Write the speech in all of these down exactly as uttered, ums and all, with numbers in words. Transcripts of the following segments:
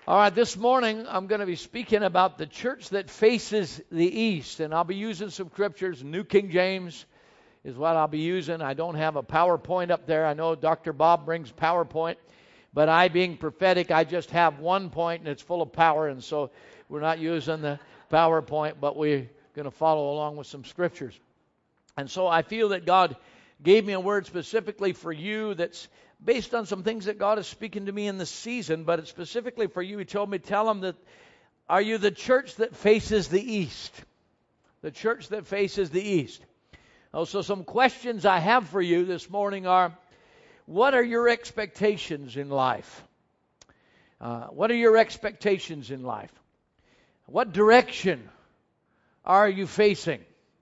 All right, this morning I'm going to be speaking about the church that faces the east, and I'll be using some scriptures. New King James is what I'll be using. I don't have a PowerPoint up there. I know Doctor Bob brings PowerPoint, but I, being prophetic, I just have one point, and it's full of power, and so we're not using the PowerPoint, but we're going to follow along with some scriptures. And so I feel that God gave me a word specifically for you that's based on some things that God is speaking to me in this season, but it's specifically for you. He told me, tell them that, are you the church that faces the east? The church that faces the east. Oh, so some questions I have for you this morning are, what are your expectations in life? Uh, what are your expectations in life? What direction are you facing?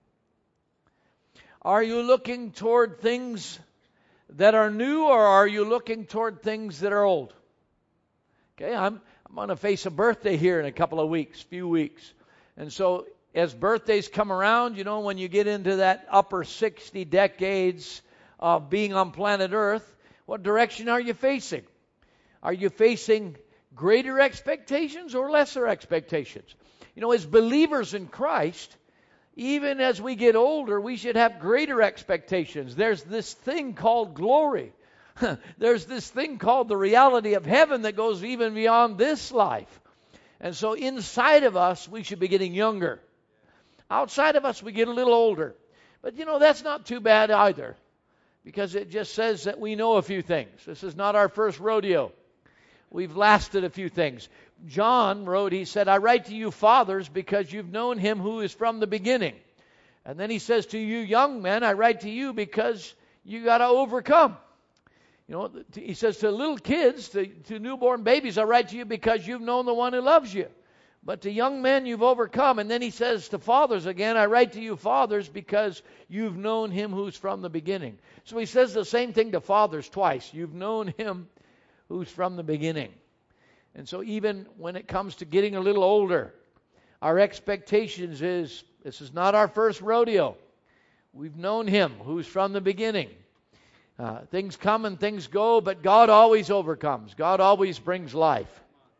Are you looking toward things that are new, or are you looking toward things that are old? Okay, I'm I'm going to face a birthday here in a couple of weeks, few weeks. And so as birthdays come around, you know, when you get into that upper sixty decades of being on planet Earth, what direction are you facing? Are you facing greater expectations or lesser expectations? You know, as believers in Christ, even as we get older, we should have greater expectations. There's this thing called glory. There's this thing called the reality of heaven that goes even beyond this life. And so inside of us, we should be getting younger. Outside of us, we get a little older. But you know, that's not too bad either, because it just says that we know a few things. This is not our first rodeo. We've lasted a few things. John wrote, he said, I write to you fathers because you've known him who is from the beginning. And then he says to you young men, I write to you because you got to overcome. You know, he says to little kids, to, to newborn babies, I write to you because you've known the one who loves you. But to young men, you've overcome. And then he says to fathers again, I write to you fathers because you've known him who's from the beginning. So he says the same thing to fathers twice. You've known him who's from the beginning. And so even when it comes to getting a little older, our expectations is, this is not our first rodeo. We've known him who's from the beginning. Uh, things come and things go, but God always overcomes. God always brings life.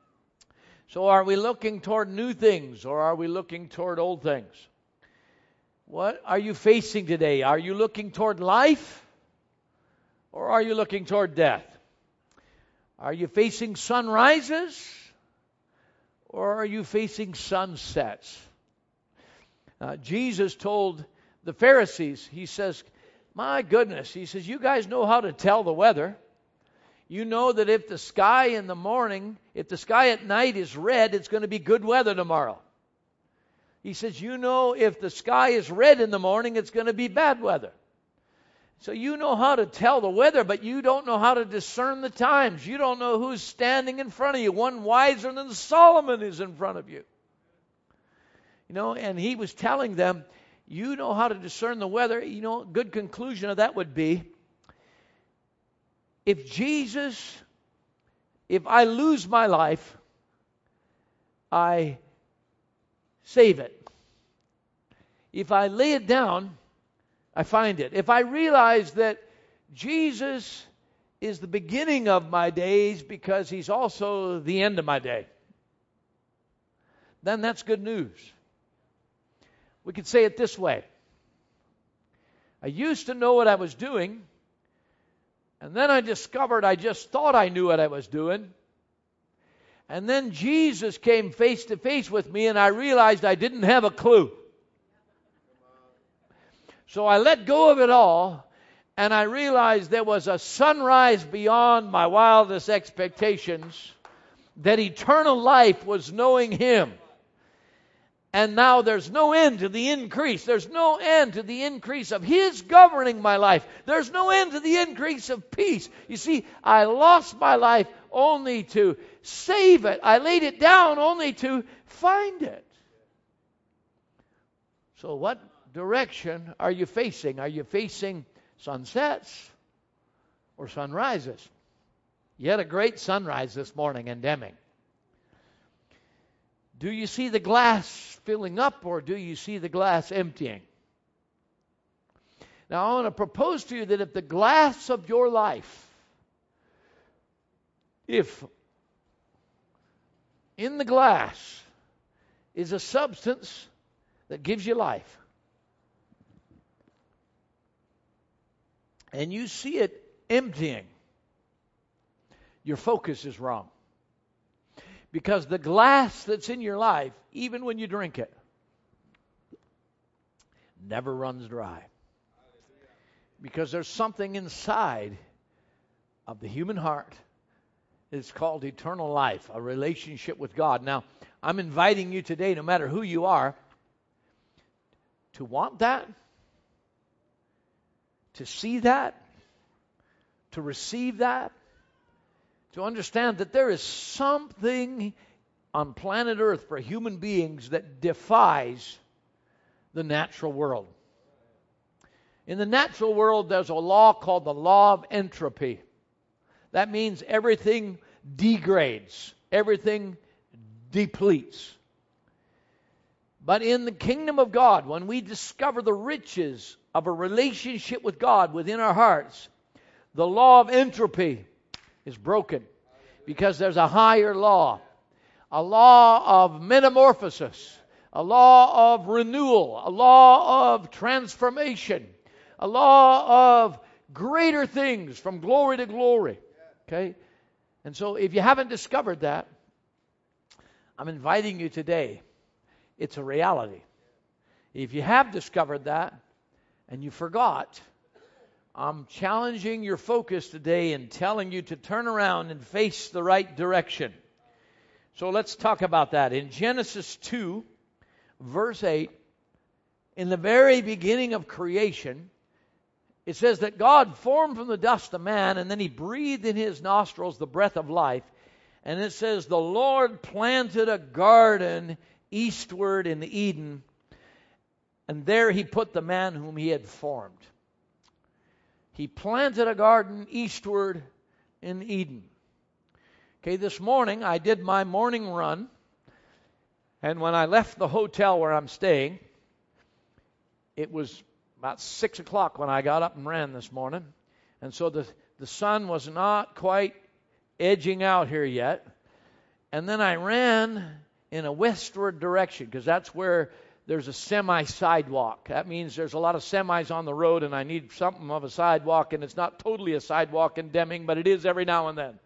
So are we looking toward new things, or are we looking toward old things? What are you facing today? Are you looking toward life, or are you looking toward death? Are you facing sunrises, or are you facing sunsets? Uh, Jesus told the Pharisees, he says, my goodness, he says, you guys know how to tell the weather. You know that if the sky in the morning, if the sky at night is red, it's going to be good weather tomorrow. He says, you know if the sky is red in the morning, it's going to be bad weather. So you know how to tell the weather, but you don't know how to discern the times. You don't know who's standing in front of you. One wiser than Solomon is in front of you. You know, and he was telling them, you know how to discern the weather. You know, a good conclusion of that would be, if Jesus, if I lose my life, I save it. If I lay it down, I find it. If I realize that Jesus is the beginning of my days because he's also the end of my day, then that's good news. We could say it this way. I used to know what I was doing, and then I discovered I just thought I knew what I was doing. And then Jesus came face to face with me, and I realized I didn't have a clue. So I let go of it all, and I realized there was a sunrise beyond my wildest expectations, that eternal life was knowing him. And now there's no end to the increase. There's no end to the increase of his governing my life. There's no end to the increase of peace. You see, I lost my life only to save it. I laid it down only to find it. So what direction are you facing? Are you facing sunsets or sunrises? You had a great sunrise this morning in Deming. Do you see the glass filling up, or do you see the glass emptying? Now I want to propose to you that if the glass of your life, if in the glass is a substance that gives you life. And you see it emptying, your focus is wrong. Because the glass that's in your life, even when you drink it, never runs dry. Because there's something inside of the human heart. It's called eternal life, a relationship with God. Now, I'm inviting you today, no matter who you are, to want that, to see that, to receive that, to understand that there is something on planet Earth for human beings that defies the natural world. In the natural world, there's a law called the law of entropy. That means everything degrades, everything depletes. But in the kingdom of God, when we discover the riches of a relationship with God within our hearts, the law of entropy is broken, because there's a higher law, a law of metamorphosis, a law of renewal, a law of transformation, a law of greater things from glory to glory. Okay? And so if you haven't discovered that, I'm inviting you today. It's a reality. If you have discovered that and you forgot, I'm challenging your focus today and telling you to turn around and face the right direction. So let's talk about that. In Genesis two, verse eight, in the very beginning of creation, it says that God formed from the dust a man, and then He breathed in his nostrils the breath of life. And it says, the Lord planted a garden eastward in Eden, and there He put the man whom He had formed. He planted a garden eastward in Eden. Okay, this morning I did my morning run, and when I left the hotel where I'm staying, it was about six o'clock when I got up and ran this morning. And so the, the sun was not quite edging out here yet. And then I ran in a westward direction, because that's where there's a semi-sidewalk. That means there's a lot of semis on the road, and I need something of a sidewalk, and it's not totally a sidewalk in Deming, but it is every now and then.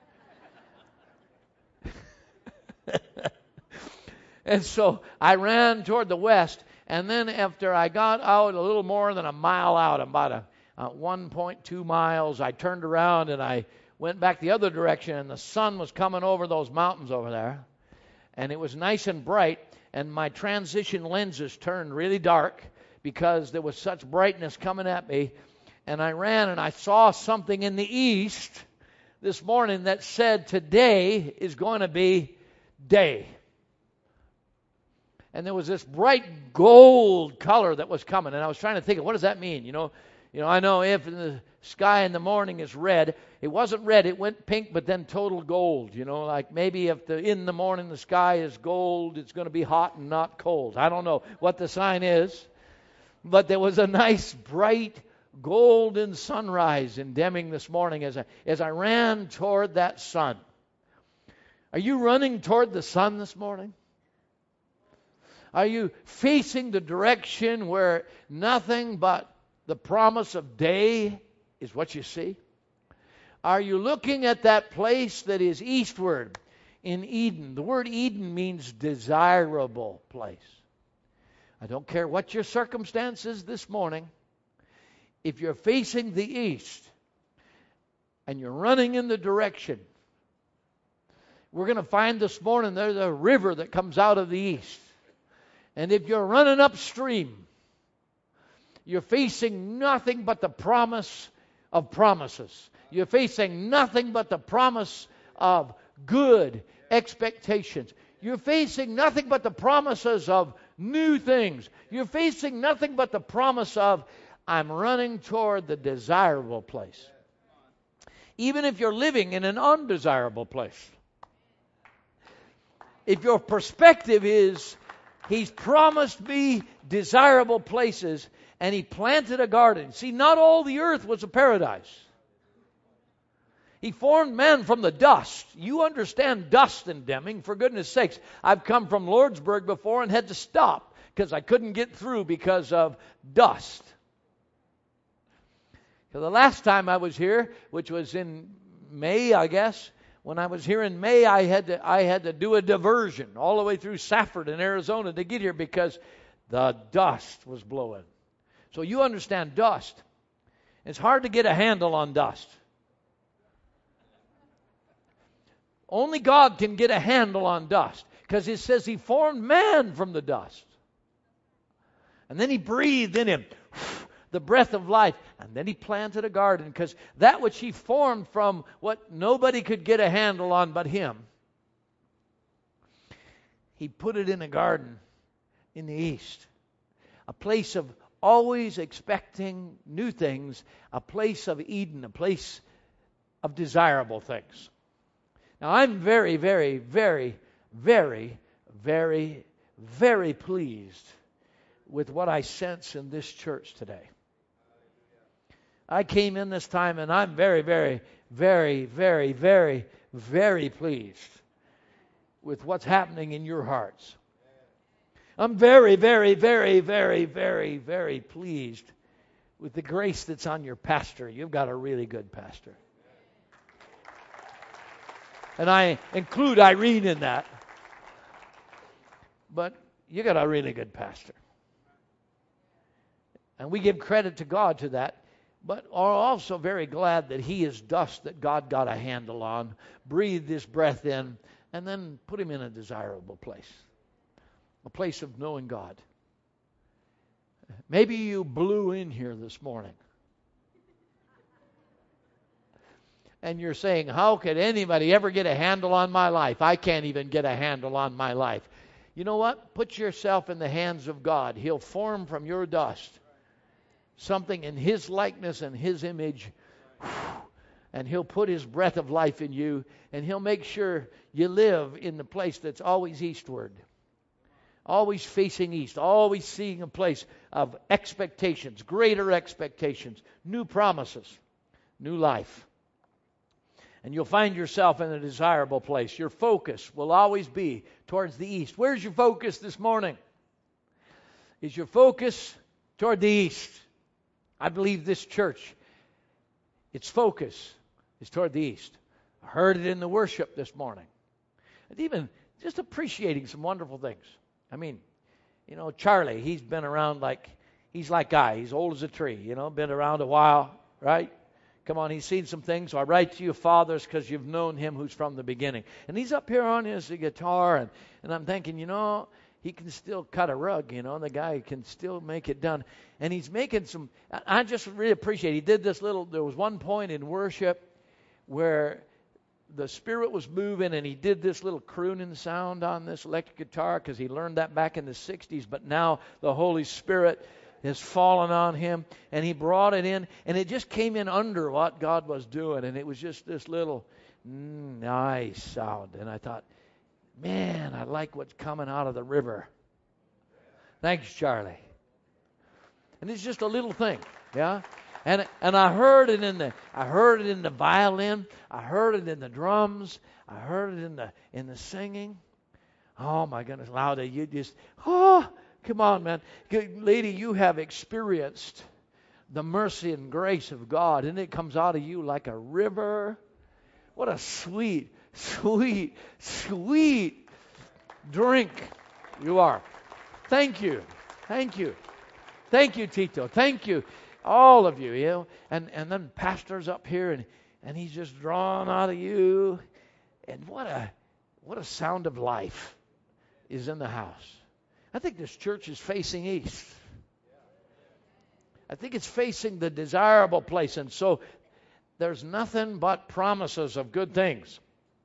And so I ran toward the west, and then after I got out a little more than a mile out, about a, uh, one point two miles, I turned around and I went back the other direction, and the sun was coming over those mountains over there, and it was nice and bright, and my transition lenses turned really dark because there was such brightness coming at me. And I ran, and I saw something in the east this morning that said today is going to be day. And there was this bright gold color that was coming, and I was trying to think of, what does that mean? You know, you know, I know if the sky in the morning is red, it wasn't red, it went pink, but then total gold. You know, like maybe if the in the morning the sky is gold, it's going to be hot and not cold. I don't know what the sign is, but there was a nice bright golden sunrise in Deming this morning as I as I ran toward that sun. Are you running toward the sun this morning? Are you facing the direction where nothing but the promise of day is what you see? Are you looking at that place that is eastward in Eden? The word Eden means desirable place. I don't care what your circumstances this morning. If you're facing the east and you're running in the direction, we're going to find this morning there's a river that comes out of the east. And if you're running upstream, you're facing nothing but the promise of promises. You're facing nothing but the promise of good expectations. You're facing nothing but the promises of new things. You're facing nothing but the promise of, I'm running toward the desirable place. Even if you're living in an undesirable place. If your perspective is, He's promised me desirable places, and He planted a garden. See, not all the earth was a paradise. He formed man from the dust. You understand dust in Deming, for goodness sakes. I've come from Lordsburg before and had to stop because I couldn't get through because of dust. So the last time I was here, which was in May, I guess, when I was here in May, I had to I had to do a diversion all the way through Safford in Arizona to get here because the dust was blowing. So you understand dust. It's hard to get a handle on dust. Only God can get a handle on dust because it says He formed man from the dust. And then He breathed in him the breath of life. And then He planted a garden because that which He formed from what nobody could get a handle on but Him, He put it in a garden in the east. A place of always expecting new things. A place of Eden. A place of desirable things. Now I'm very, very, very, very, very, very pleased with what I sense in this church today. I came in this time and I'm very, very, very, very, very, very pleased with what's happening in your hearts. I'm very, very, very, very, very, very pleased with the grace that's on your pastor. You've got a really good pastor. And I include Irene in that. But you got a really good pastor. And we give credit to God to that. But are also very glad that he is dust that God got a handle on, breathed this breath in, and then put him in a desirable place. A place of knowing God. Maybe you blew in here this morning. And you're saying, how could anybody ever get a handle on my life? I can't even get a handle on my life. You know what? Put yourself in the hands of God. He'll form from your dust something in His likeness and His image. And He'll put His breath of life in you. And He'll make sure you live in the place that's always eastward. Always facing east. Always seeing a place of expectations. Greater expectations. New promises. New life. And you'll find yourself in a desirable place. Your focus will always be towards the east. Where's your focus this morning? Is your focus toward the east? I believe this church, its focus is toward the east. I heard it in the worship this morning. And even just appreciating some wonderful things. I mean, you know, Charlie, he's been around like, he's like I. He's old as a tree, you know, been around a while, right? Come on, he's seen some things. So I write to you, fathers, because you've known him who's from the beginning. And he's up here on his guitar, and, and I'm thinking, you know, he can still cut a rug, you know. The guy can still make it done. And he's making some, I just really appreciate it. He did this little, there was one point in worship where the Spirit was moving, and he did this little crooning sound on this electric guitar because he learned that back in the sixties. But now the Holy Spirit has fallen on him, and he brought it in, and it just came in under what God was doing, and it was just this little mm, nice sound. And I thought, man, I like what's coming out of the river. Thanks, Charlie. And it's just a little thing, yeah. And and I heard it in the I heard it in the violin, I heard it in the drums, I heard it in the in the singing. Oh my goodness, Lauda, you just oh. Come on, man. Lady, you have experienced the mercy and grace of God, and it comes out of you like a river. What a sweet, sweet, sweet drink you are. Thank you. Thank you. Thank you, Tito. Thank you. All of you, you know. And, and then pastor's up here, and, and he's just drawn out of you. And what a what a sound of life is in the house. I think this church is facing east. I think it's facing the desirable place. And so there's nothing but promises of good things.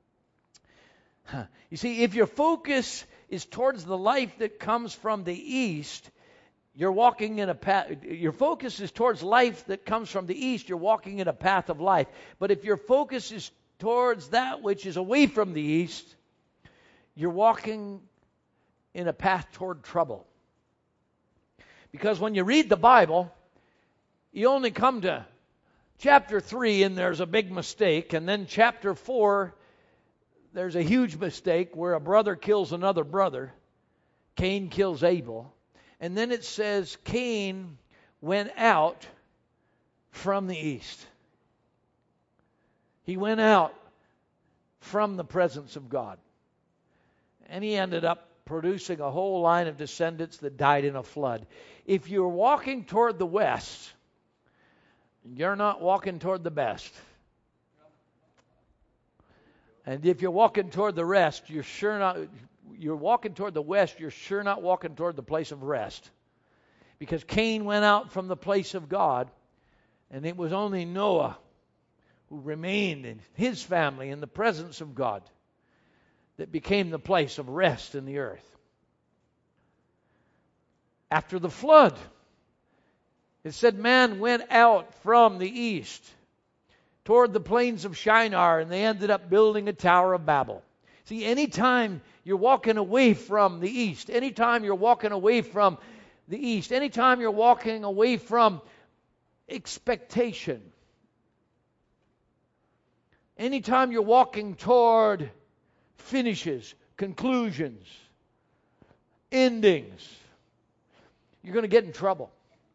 You see, if your focus is towards the life that comes from the east, you're walking in a path. Your focus is towards life that comes from the east, you're walking in a path of life. But if your focus is towards that which is away from the east, you're walking in a path toward trouble. Because when you read the Bible, you only come to chapter three, and there's a big mistake. And then chapter four, there's a huge mistake where a brother kills another brother. Cain kills Abel. And then it says Cain went out from the east. He went out from the presence of God. And he ended up producing a whole line of descendants that died in a flood. If you're walking toward the west, you're not walking toward the best. And if you're walking toward the rest, you're sure not you're walking toward the west, you're sure not walking toward the place of rest. Because Cain went out from the place of God, and it was only Noah who remained in his family in the presence of God that became the place of rest in the earth. After the flood, it said man went out from the east toward the plains of Shinar, and they ended up building a Tower of Babel. See, anytime you're walking away from the east, anytime you're walking away from the east, anytime you're walking away from expectation, anytime you're walking toward finishes, conclusions, endings, you're going to get in trouble.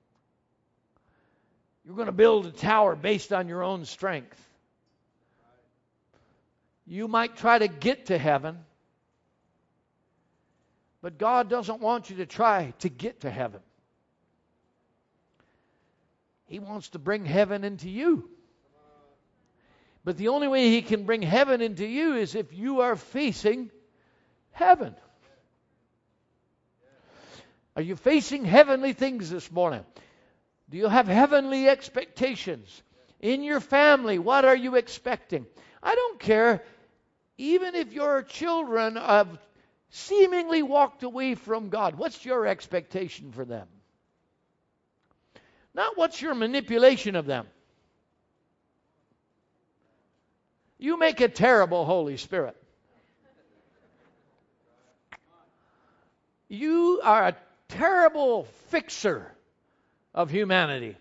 You're going to build a tower based on your own strength. You might try to get to heaven, but God doesn't want you to try to get to heaven. He wants to bring heaven into you. But the only way He can bring heaven into you is if you are facing heaven. Are you facing heavenly things this morning? Do you have heavenly expectations? In your family, what are you expecting? I don't care. Even if your children have seemingly walked away from God, what's your expectation for them? Not what's your manipulation of them. You make a terrible Holy Spirit. You are a terrible fixer of humanity.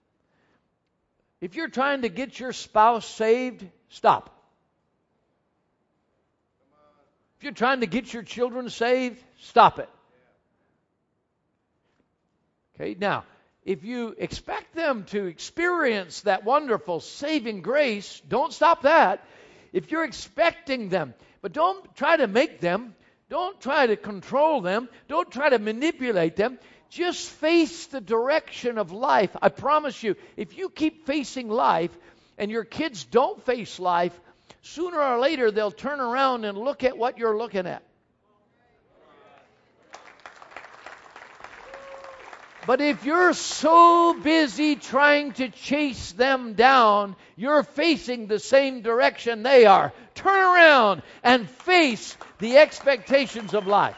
If you're trying to get your spouse saved, stop. If you're trying to get your children saved, stop it. Okay, now, if you expect them to experience that wonderful saving grace, don't stop that. If you're expecting them, but don't try to make them, don't try to control them, don't try to manipulate them. Just face the direction of life. I promise you, if you keep facing life and your kids don't face life, sooner or later they'll turn around and look at what you're looking at. But if you're so busy trying to chase them down, you're facing the same direction they are. Turn around and face the expectations of life.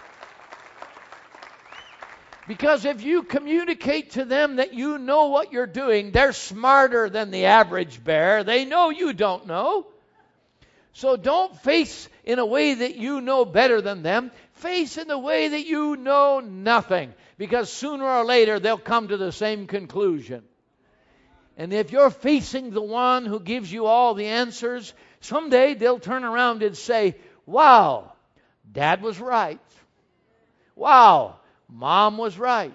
Because if you communicate to them that you know what you're doing, they're smarter than the average bear. They know you don't know. So don't face in a way that you know better than them. Face in the way that you know nothing. Because sooner or later they'll come to the same conclusion. And if you're facing the one who gives you all the answers, someday they'll turn around and say, wow, Dad was right. Wow, Mom was right.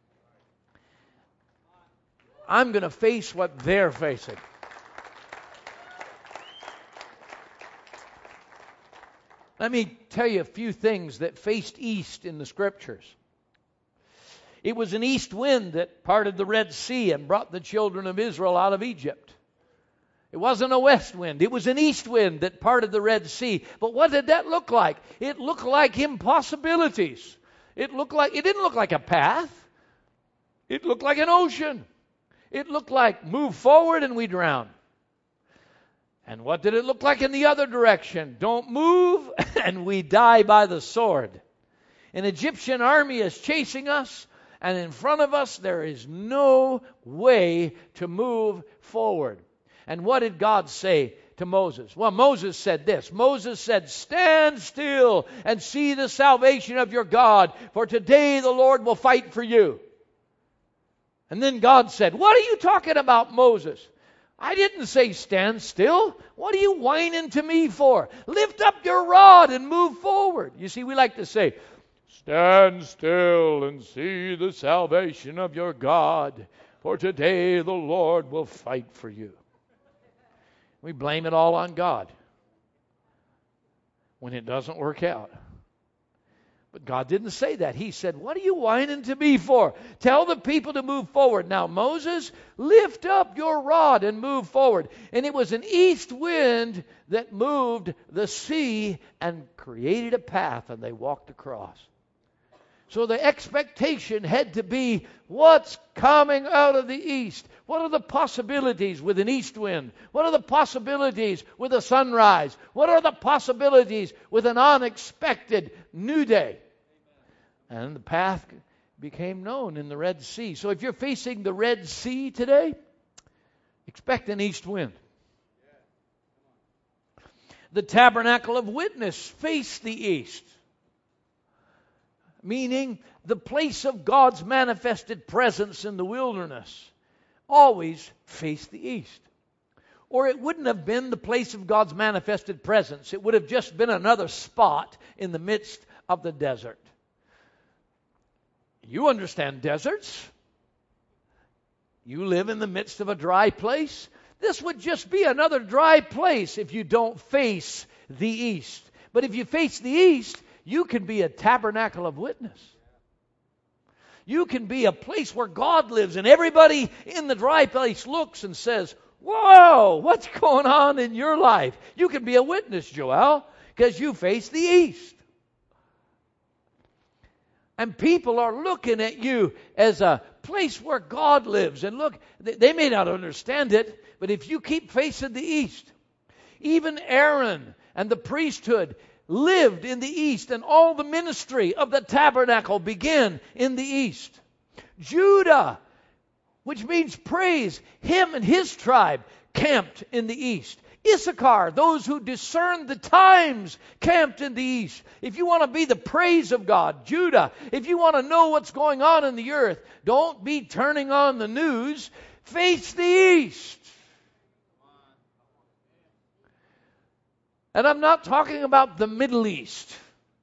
I'm going to face what they're facing. Let me tell you a few things that faced east in the Scriptures. It was an east wind that parted the Red Sea and brought the children of Israel out of Egypt. It wasn't a west wind. It was an east wind that parted the Red Sea. But what did that look like? It looked like impossibilities. It looked like, it didn't look like a path. It looked like an ocean. It looked like move forward and we drown. And what did it look like in the other direction? Don't move and we die by the sword. An Egyptian army is chasing us, and in front of us there is no way to move forward. And what did God say to Moses? Well, Moses said this. Moses said, stand still and see the salvation of your God, for today the Lord will fight for you. And then God said, what are you talking about, Moses? I didn't say stand still. What are you whining to me for? Lift up your rod and move forward. You see, we like to say, stand still and see the salvation of your God, for today the Lord will fight for you. We blame it all on God when it doesn't work out. But God didn't say that. He said, what are you whining to me for? Tell the people to move forward. Now, Moses, lift up your rod and move forward. And it was an east wind that moved the sea and created a path, and they walked across. So the expectation had to be, what's coming out of the east? What are the possibilities with an east wind? What are the possibilities with a sunrise? What are the possibilities with an unexpected new day? And the path became known in the Red Sea. So if you're facing the Red Sea today, expect an east wind. The tabernacle of witness faced the east, meaning the place of God's manifested presence in the wilderness always faced the east. Or it wouldn't have been the place of God's manifested presence. It would have just been another spot in the midst of the desert. You understand deserts. You live in the midst of a dry place. This would just be another dry place if you don't face the east. But if you face the east, you can be a tabernacle of witness. You can be a place where God lives, and everybody in the dry place looks and says, whoa, what's going on in your life? You can be a witness, Joel, because you face the east. And people are looking at you as a place where God lives. And look, they may not understand it, but if you keep facing the east, even Aaron and the priesthood lived in the east, and all the ministry of the tabernacle began in the east. Judah, which means praise, him and his tribe camped in the east. Issachar, those who discerned the times, camped in the east. If you want to be the praise of God, Judah, if you want to know what's going on in the earth, don't be turning on the news. Face the east. And I'm not talking about the Middle East.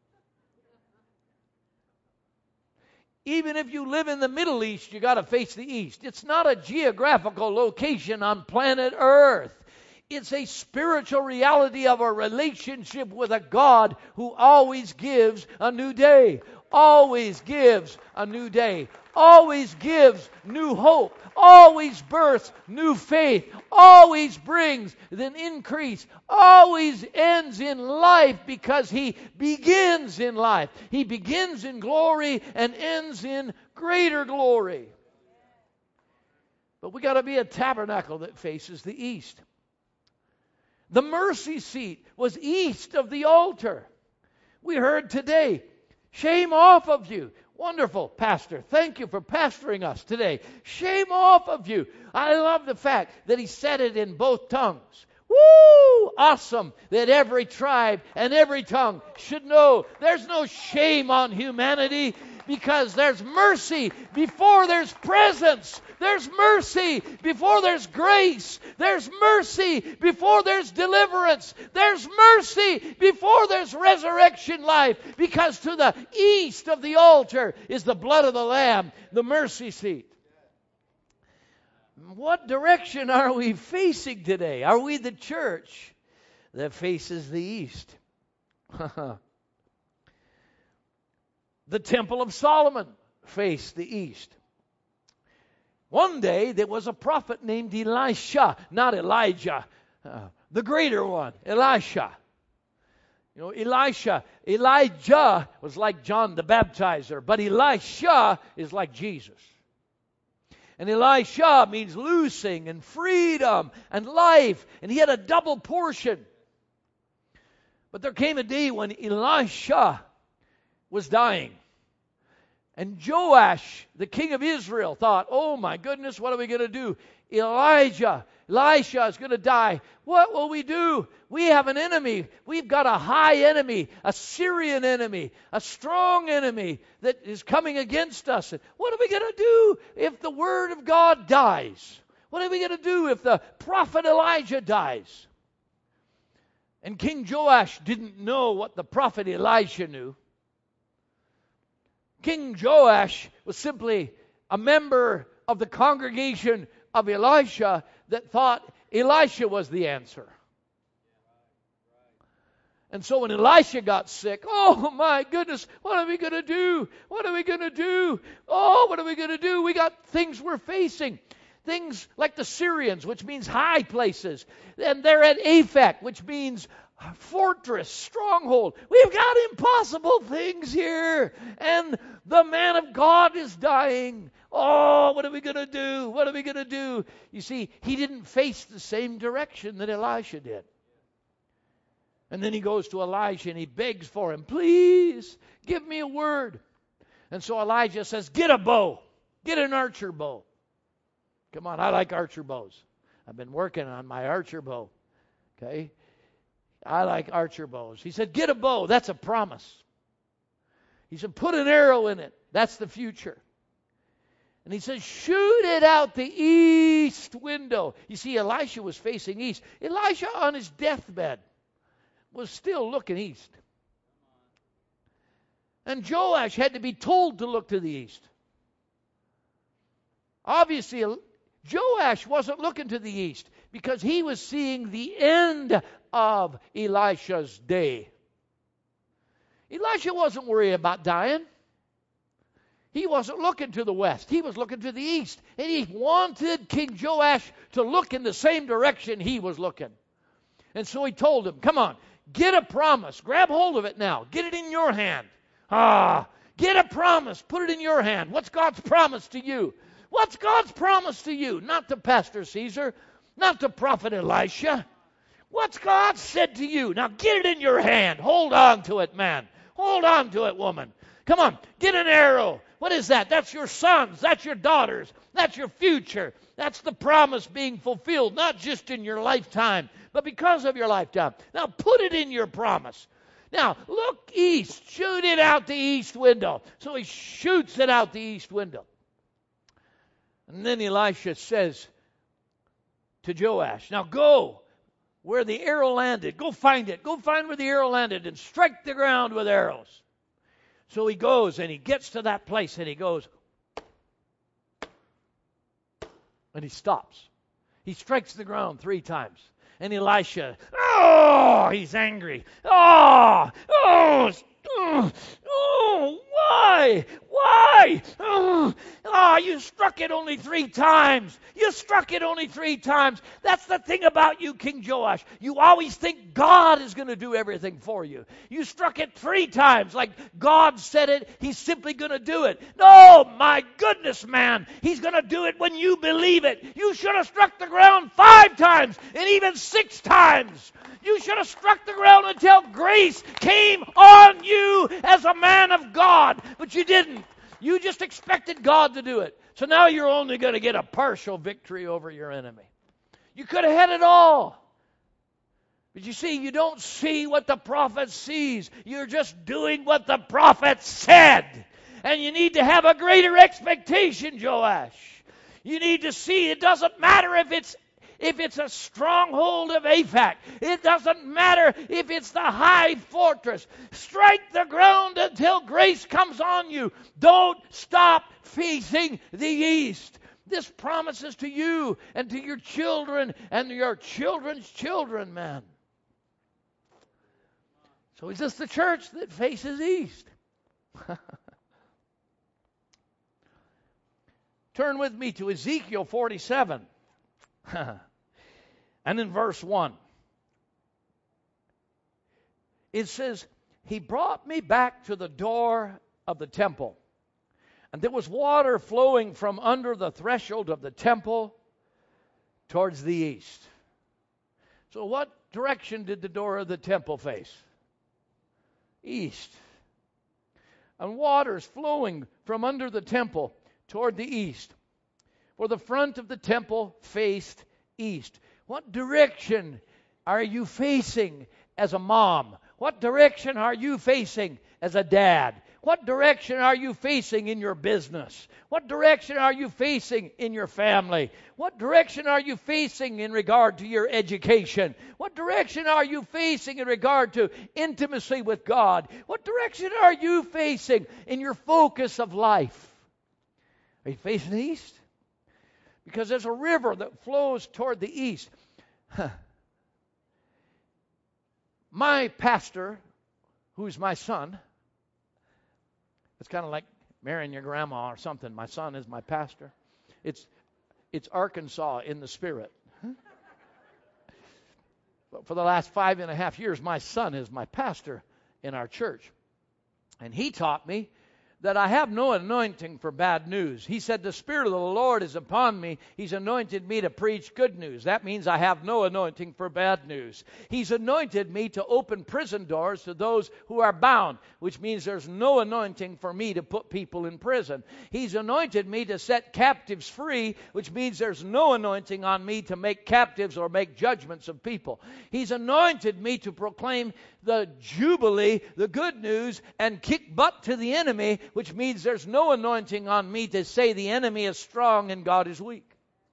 Even if you live in the Middle East, you got to face the east. It's not a geographical location on planet Earth. It's a spiritual reality of a relationship with a God who always gives a new day. Always gives a new day. Always gives new hope. Always births new faith. Always brings an increase. Always ends in life because He begins in life. He begins in glory and ends in greater glory. But we got to be a tabernacle that faces the east. The mercy seat was east of the altar. We heard today, shame off of you. Wonderful, Pastor. Thank you for pastoring us today. Shame off of you. I love the fact that he said it in both tongues. Woo! Awesome that every tribe and every tongue should know there's no shame on humanity because there's mercy before there's presence. There's mercy before there's grace. There's mercy before there's deliverance. There's mercy before there's resurrection life. Because to the east of the altar is the blood of the Lamb, the mercy seat. What direction are we facing today? Are we the church that faces the east? The Temple of Solomon faced the east. One day there was a prophet named Elisha, not Elijah, uh, the greater one, Elisha. You know, Elisha, Elijah was like John the Baptizer, but Elisha is like Jesus. And Elisha means loosing and freedom and life, and he had a double portion. But there came a day when Elisha was dying. And Joash, the king of Israel, thought, oh my goodness, what are we going to do? Elijah, Elisha is going to die. What will we do? We have an enemy. We've got a high enemy, a Syrian enemy, a strong enemy that is coming against us. What are we going to do if the word of God dies? What are we going to do if the prophet Elijah dies? And King Joash didn't know what the prophet Elisha knew. King Joash was simply a member of the congregation of Elisha that thought Elisha was the answer. And so when Elisha got sick, oh my goodness, what are we going to do? What are we going to do? Oh, what are we going to do? We got things we're facing. Things like the Syrians, which means high places. And they're at Aphek, which means fortress, stronghold. We've got impossible things here. And the man of God is dying. Oh, what are we going to do? What are we going to do? You see, he didn't face the same direction that Elisha did. And then he goes to Elijah and he begs for him, please give me a word. And so Elijah says, get a bow. Get an archer bow. Come on, I like archer bows. I've been working on my archer bow. Okay? I like archer bows. He said, get a bow. That's a promise. He said, put an arrow in it. That's the future. And he says, shoot it out the east window. You see, Elisha was facing east. Elisha on his deathbed was still looking east. And Joash had to be told to look to the east. Obviously, Joash wasn't looking to the east because he was seeing the end of Elisha's day. Elisha wasn't worried about dying. He wasn't looking to the west. He was looking to the east. And he wanted King Joash to look in the same direction he was looking. And so he told him, come on, get a promise. Grab hold of it now. Get it in your hand. Ah, get a promise. Put it in your hand. What's God's promise to you? What's God's promise to you? Not to Pastor Caesar, not to Prophet Elisha. What's God said to you? Now get it in your hand. Hold on to it, man. Hold on to it, woman. Come on, get an arrow. What is that? That's your sons. That's your daughters. That's your future. That's the promise being fulfilled, not just in your lifetime, but because of your lifetime. Now put it in your promise. Now look east. Shoot it out the east window. So he shoots it out the east window. And then Elisha says to Joash, now go where the arrow landed. Go find it. Go find where the arrow landed and strike the ground with arrows. So he goes and he gets to that place and he goes and he stops. He strikes the ground three times. And Elisha, oh, he's angry. Oh, oh, oh, oh, why? Why? Oh, oh, you struck it only three times. You struck it only three times. That's the thing about you, King Joash. You always think God is going to do everything for you. You struck it three times like God said it. He's simply going to do it. No, my goodness, man. He's going to do it when you believe it. You should have struck the ground five times and even six times. You should have struck the ground until grace came on you as a man of God. But you didn't. You just expected God to do it. So now you're only going to get a partial victory over your enemy. You could have had it all. But you see, you don't see what the prophet sees. You're just doing what the prophet said. And you need to have a greater expectation, Joash. You need to see it doesn't matter if it's If it's a stronghold of Aphek, it doesn't matter if it's the high fortress. Strike the ground until grace comes on you. Don't stop facing the east. This promises to you and to your children and to your children's children, man. So is this the church that faces east? Turn with me to Ezekiel forty-seven. And in verse one, it says, he brought me back to the door of the temple, and there was water flowing from under the threshold of the temple towards the east. So what direction did the door of the temple face? East. And waters flowing from under the temple toward the east. For the front of the temple faced east. What direction are you facing as a mom? What direction are you facing as a dad? What direction are you facing in your business? What direction are you facing in your family? What direction are you facing in regard to your education? What direction are you facing in regard to intimacy with God? What direction are you facing in your focus of life? Are you facing the east? Because there's a river that flows toward the east. My pastor, who's my son, it's kind of like marrying your grandma or something. My son is my pastor. It's it's Arkansas in the spirit. But for the last five and a half years, my son is my pastor in our church. And he taught me that I have no anointing for bad news. He said, the Spirit of the Lord is upon me. He's anointed me to preach good news. That means I have no anointing for bad news. He's anointed me to open prison doors to those who are bound, which means there's no anointing for me to put people in prison. He's anointed me to set captives free, which means there's no anointing on me to make captives or make judgments of people. He's anointed me to proclaim the jubilee, the good news, and kick butt to the enemy, which means there's no anointing on me to say the enemy is strong and God is weak.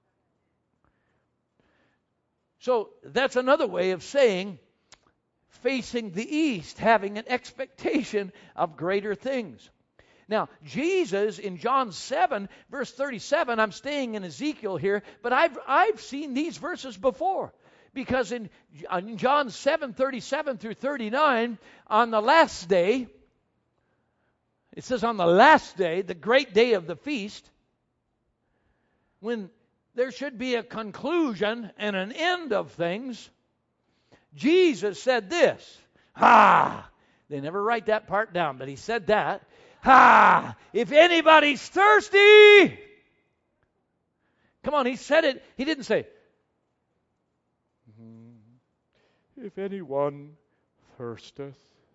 So that's another way of saying facing the east, having an expectation of greater things. Now, Jesus in John seven, verse thirty-seven, I'm staying in Ezekiel here, but I've, I've seen these verses before. Because in, in John seven, thirty-seven through thirty-nine, on the last day, it says on the last day, the great day of the feast, when there should be a conclusion and an end of things, Jesus said this. Ha! They never write that part down, but he said that. Ha! If anybody's thirsty, come on, he said it. He didn't say, if anyone thirsteth.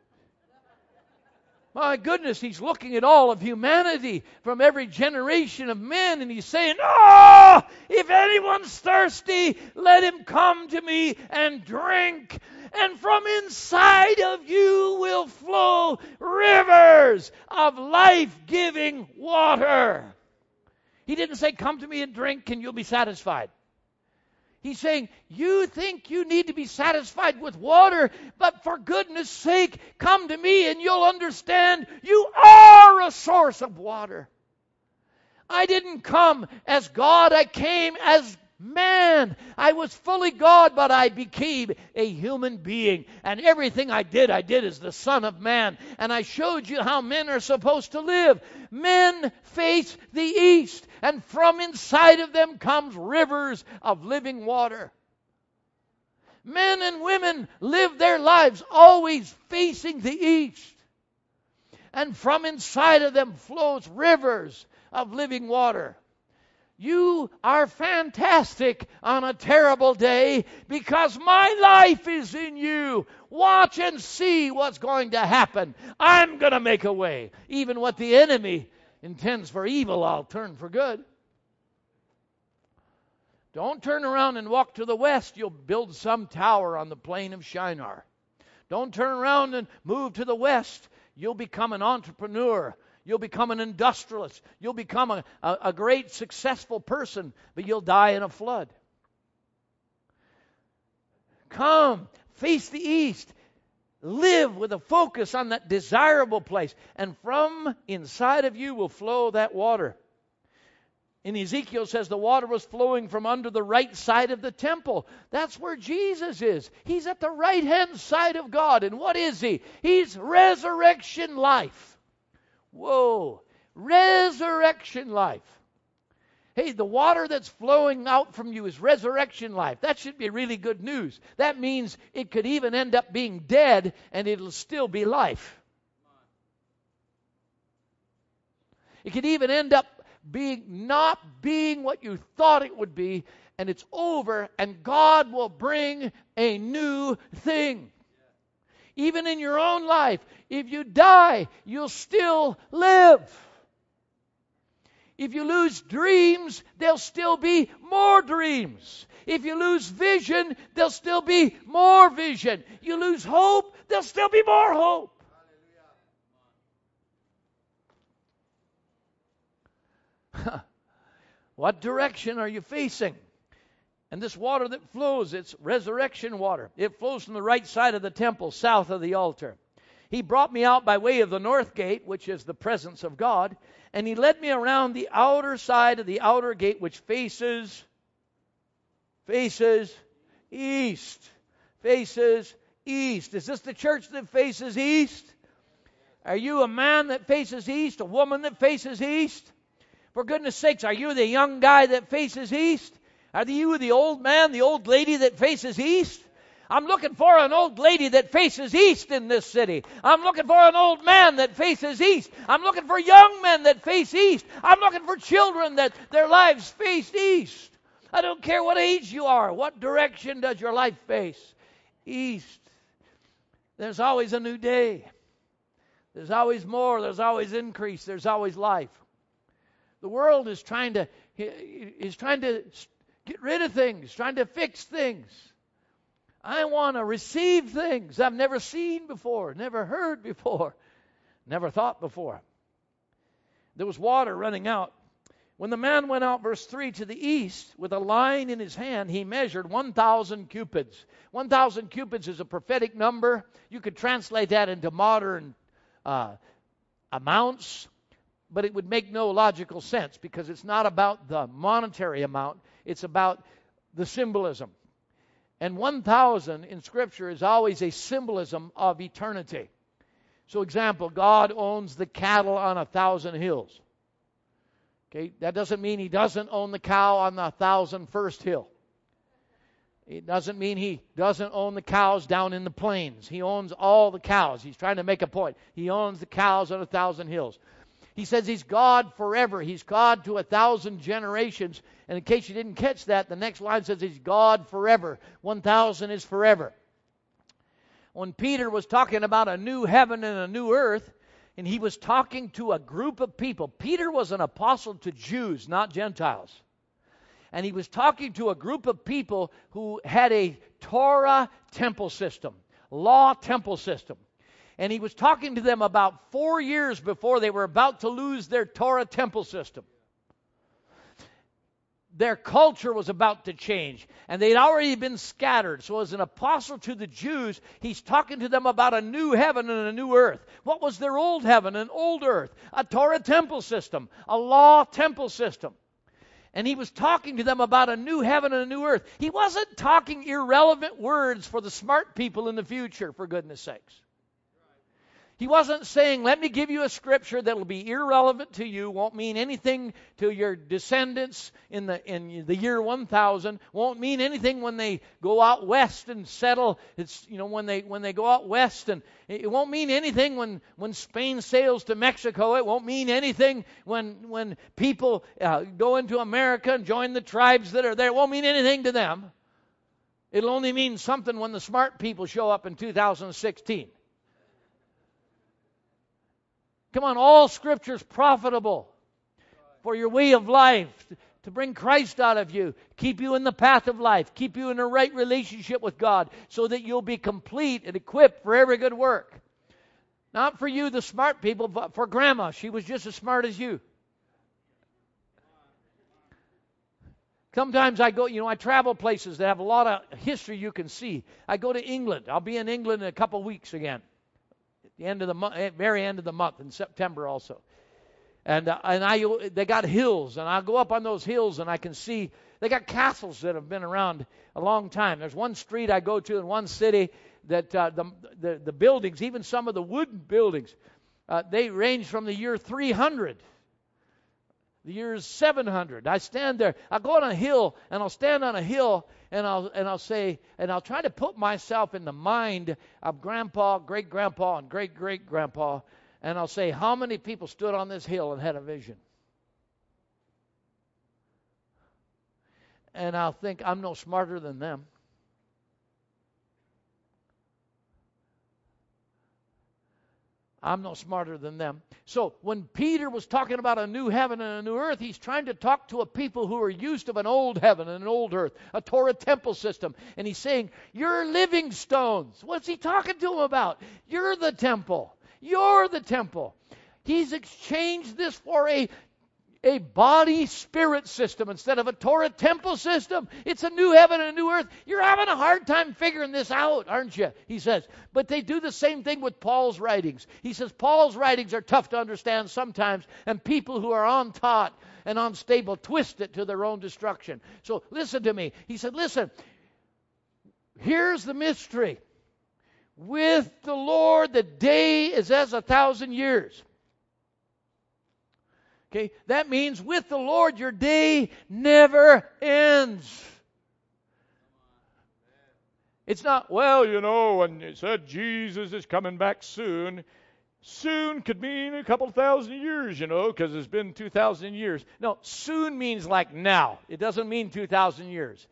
My goodness, he's looking at all of humanity from every generation of men, and he's saying, oh, if anyone's thirsty, let him come to me and drink. And from inside of you will flow rivers of life-giving water. He didn't say, come to me and drink and you'll be satisfied. He's saying, you think you need to be satisfied with water, but for goodness sake, come to me and you'll understand you are a source of water. I didn't come as God, I came as man. I was fully God, but I became a human being. And everything I did, I did as the Son of Man. And I showed you how men are supposed to live. Men face the east, and from inside of them comes rivers of living water. Men and women live their lives always facing the east. And from inside of them flows rivers of living water. You are fantastic on a terrible day because my life is in you. Watch and see what's going to happen. I'm going to make a way. Even what the enemy intends for evil, I'll turn for good. Don't turn around and walk to the west. You'll build some tower on the plain of Shinar. Don't turn around and move to the west. You'll become an entrepreneur. You'll become an industrialist. You'll become a, a, a great successful person, but you'll die in a flood. Come, face the east. Live with a focus on that desirable place. And from inside of you will flow that water. In Ezekiel it says the water was flowing from under the right side of the temple. That's where Jesus is. He's at the right-hand side of God. And what is he? He's resurrection life. Whoa, resurrection life. Hey, the water that's flowing out from you is resurrection life. That should be really good news. That means it could even end up being dead and it'll still be life. It could even end up being not being what you thought it would be, and it's over, and God will bring a new thing. Even in your own life, if you die, you'll still live. If you lose dreams, there'll still be more dreams. If you lose vision, there'll still be more vision. You lose hope, there'll still be more hope. What direction are you facing? And this water that flows, it's resurrection water. It flows from the right side of the temple, south of the altar. He brought me out by way of the north gate, which is the presence of God, and he led me around the outer side of the outer gate, which faces, faces east. Faces east. Is this the church that faces east? Are you a man that faces east? A woman that faces east? For goodness sakes, are you the young guy that faces east? Are you the old man, the old lady that faces east? I'm looking for an old lady that faces east in this city. I'm looking for an old man that faces east. I'm looking for young men that face east. I'm looking for children that their lives face east. I don't care what age you are. What direction does your life face? East. There's always a new day. There's always more. There's always increase. There's always life. The world is trying to is trying to get rid of things, trying to fix things. I want to receive things I've never seen before, never heard before, never thought before. There was water running out. When the man went out, verse three, to the east with a line in his hand, he measured one thousand cubits. one thousand cubits is a prophetic number. You could translate that into modern uh, amounts, but it would make no logical sense because it's not about the monetary amount. It's about the symbolism. And one thousand in Scripture is always a symbolism of eternity. So, example, God owns the cattle on a thousand hills. Okay, that doesn't mean he doesn't own the cow on the thousand first hill. It doesn't mean he doesn't own the cows down in the plains. He owns all the cows. He's trying to make a point. He owns the cows on a thousand hills. He says he's God forever. He's God to a thousand generations. And in case you didn't catch that, the next line says he's God forever. One thousand is forever. When Peter was talking about a new heaven and a new earth, and he was talking to a group of people. Peter was an apostle to Jews, not Gentiles. And he was talking to a group of people who had a Torah temple system, law temple system. And he was talking to them about four years before they were about to lose their Torah temple system. Their culture was about to change, and they'd already been scattered. So as an apostle to the Jews, he's talking to them about a new heaven and a new earth. What was their old heaven and old earth? A Torah temple system, a law temple system. And he was talking to them about a new heaven and a new earth. He wasn't talking irrelevant words for the smart people in the future, for goodness sakes. He wasn't saying, let me give you a scripture that will be irrelevant to you, won't mean anything to your descendants in the in the year one thousand, won't mean anything when they go out west and settle. It's, you know, when they when they go out west, and it won't mean anything when, when Spain sails to Mexico. It won't mean anything when when people uh, go into America and join the tribes that are there. It won't mean anything to them. It'll only mean something when the smart people show up in two thousand sixteen. Come on, all Scripture is profitable for your way of life, to bring Christ out of you, keep you in the path of life, keep you in a right relationship with God, so that you'll be complete and equipped for every good work. Not for you, the smart people, but for Grandma. She was just as smart as you. Sometimes I go, you know, I travel places that have a lot of history you can see. I go to England. I'll be in England in a couple of weeks again. The end of the month, very end of the month in September also, and uh, and I they got hills, and I'll go up on those hills and I can see they got castles that have been around a long time. There's one street I go to in one city that uh, the, the the buildings, even some of the wooden buildings, uh, they range from the year three hundred, the year seven hundred. I stand there. I go on a hill, and I'll stand on a hill. And I'll and I'll say, and I'll try to put myself in the mind of Grandpa, great-grandpa, and great-great-grandpa, and I'll say, how many people stood on this hill and had a vision? And I'll think, I'm no smarter than them. I'm no smarter than them. So when Peter was talking about a new heaven and a new earth, he's trying to talk to a people who are used to an old heaven and an old earth, a Torah temple system. And he's saying, you're living stones. What's he talking to them about? You're the temple. You're the temple. He's exchanged this for a, a body-spirit system instead of a Torah temple system. It's a new heaven and a new earth. You're having a hard time figuring this out, aren't you? He says. But they do the same thing with Paul's writings. He says Paul's writings are tough to understand sometimes, and people who are untaught and unstable twist it to their own destruction. So listen to me. He said, listen, here's the mystery. With the Lord, the day is as a thousand years. Okay, that means with the Lord, your day never ends. It's not, well, you know, when it said Jesus is coming back soon, soon could mean a couple thousand years, you know, because it's been two thousand years. No, soon means like now. It doesn't mean two thousand years.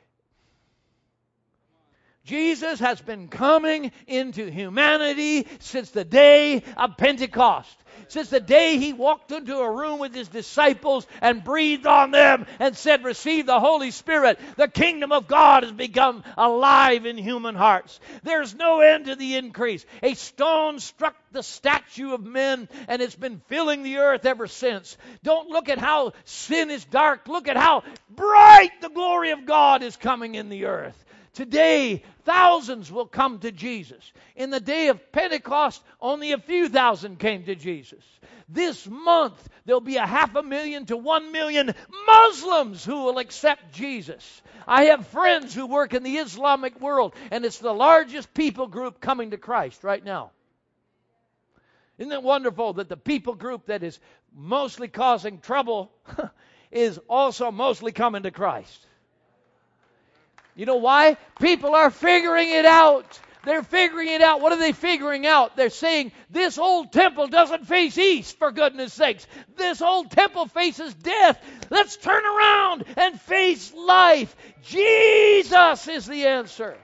Jesus has been coming into humanity since the day of Pentecost. Since the day he walked into a room with his disciples and breathed on them and said, receive the Holy Spirit, the kingdom of God has become alive in human hearts. There's no end to the increase. A stone struck the statue of men, and it's been filling the earth ever since. Don't look at how sin is dark. Look at how bright the glory of God is coming in the earth. Today, thousands will come to Jesus. In the day of Pentecost, only a few thousand came to Jesus. This month, there'll be a half a million to one million Muslims who will accept Jesus. I have friends who work in the Islamic world, and it's the largest people group coming to Christ right now. Isn't it wonderful that the people group that is mostly causing trouble is also mostly coming to Christ? You know why? People are figuring it out. They're figuring it out. What are they figuring out? They're saying, this old temple doesn't face east, for goodness sakes. This old temple faces death. Let's turn around and face life. Jesus is the answer.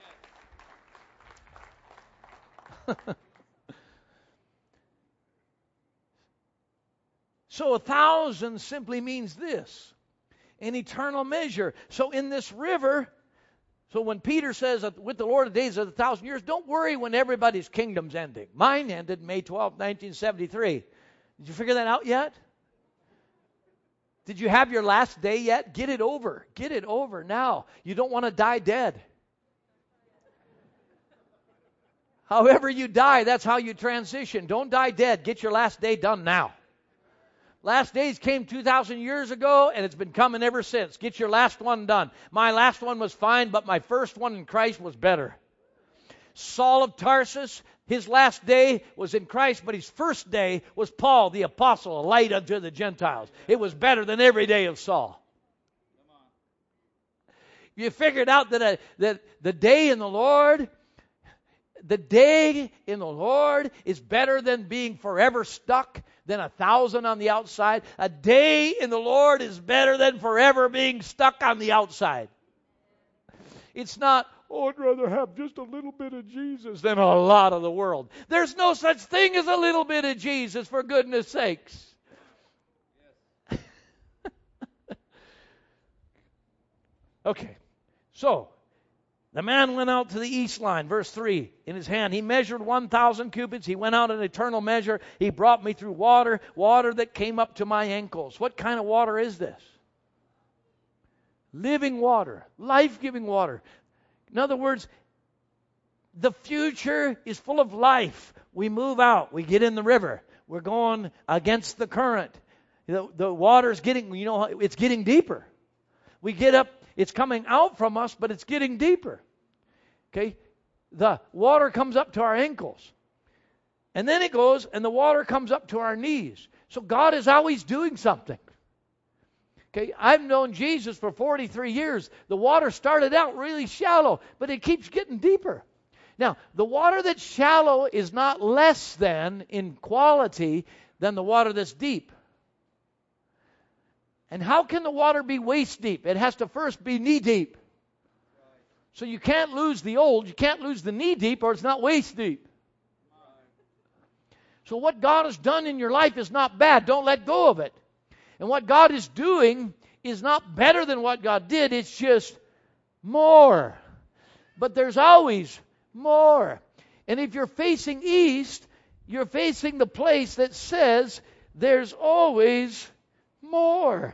So a thousand simply means this. An eternal measure. So in this river, so when Peter says that with the Lord the days of a thousand years, don't worry when everybody's kingdom's ending. Mine ended May twelfth, nineteen seventy-three. Did you figure that out yet? Did you have your last day yet? Get it over. Get it over now. You don't want to die dead. However you die, that's how you transition. Don't die dead. Get your last day done now. Last days came two thousand years ago, and it's been coming ever since. Get your last one done. My last one was fine, but my first one in Christ was better. Saul of Tarsus, his last day was in Christ, but his first day was Paul, the apostle, a light unto the Gentiles. It was better than every day of Saul. You figured out that, a, that the day in the Lord, the day in the Lord is better than being forever stuck than a thousand on the outside. A day in the Lord is better than forever being stuck on the outside. It's not, oh, I'd rather have just a little bit of Jesus than a lot of the world. There's no such thing as a little bit of Jesus, for goodness sakes. Okay, so the man went out to the east line, verse three, in his hand. He measured one thousand cubits. He went out an eternal measure. He brought me through water, water that came up to my ankles. What kind of water is this? Living water, life-giving water. In other words, the future is full of life. We move out. We get in the river. We're going against the current. The, the water's getting, you know, it's getting deeper. We get up. It's coming out from us, but it's getting deeper. Okay? The water comes up to our ankles. And then it goes, and the water comes up to our knees. So God is always doing something. Okay? I've known Jesus for forty-three years. The water started out really shallow, but it keeps getting deeper. Now, the water that's shallow is not less than, in quality, than the water that's deep. And how can the water be waist deep? It has to first be knee deep. So you can't lose the old, you can't lose the knee deep, or it's not waist deep. So what God has done in your life is not bad. Don't let go of it. And what God is doing is not better than what God did. It's just more. But there's always more. And if you're facing east, you're facing the place that says there's always more.